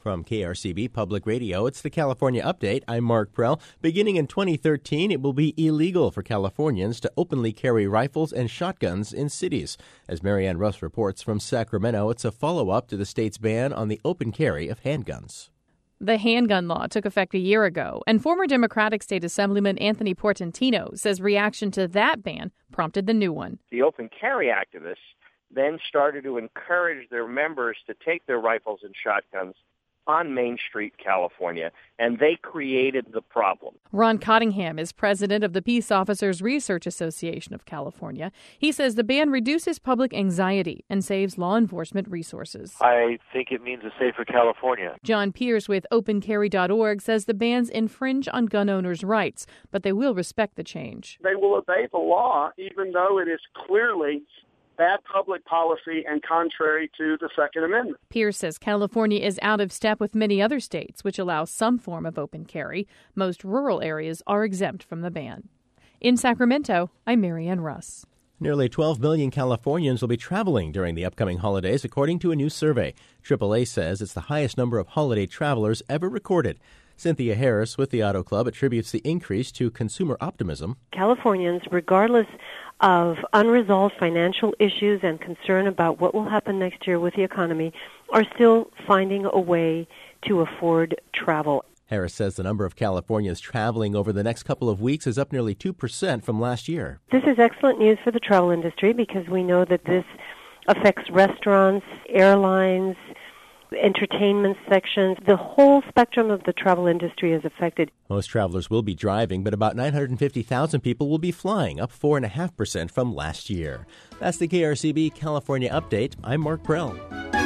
From KRCB Public Radio, it's the California Update. I'm Mark Prell. Beginning in 2013, it will be illegal for Californians to openly carry rifles and shotguns in cities. As Marianne Russ reports from Sacramento, it's a follow-up to the state's ban on the open carry of handguns. The handgun law took effect a year ago, and former Democratic State Assemblyman Anthony Portantino says reaction to that ban prompted the new one. The open carry activists then started to encourage their members to take their rifles and shotguns on Main Street, California, and they created the problem. Ron Cottingham is president of the Peace Officers Research Association of California. He says the ban reduces public anxiety and saves law enforcement resources. I think it means a safer California. John Pierce with OpenCarry.org says the bans infringe on gun owners' rights, but they will respect the change. They will obey the law, even though it is clearly bad public policy and contrary to the Second Amendment. Pierce says California is out of step with many other states, which allow some form of open carry. Most rural areas are exempt from the ban. In Sacramento, I'm Marianne Russ. Nearly 12 million Californians will be traveling during the upcoming holidays, according to a new survey. AAA says it's the highest number of holiday travelers ever recorded. Cynthia Harris with the Auto Club attributes the increase to consumer optimism. Californians, regardless of unresolved financial issues and concern about what will happen next year with the economy, are still finding a way to afford travel. Harris says the number of Californians traveling over the next couple of weeks is up nearly 2% from last year. This is excellent news for the travel industry because we know that this affects restaurants, airlines, entertainment sections. The whole spectrum of the travel industry is affected. Most travelers will be driving, but about 950,000 people will be flying, up 4.5% from last year. That's the KRCB California Update. I'm Mark Prell.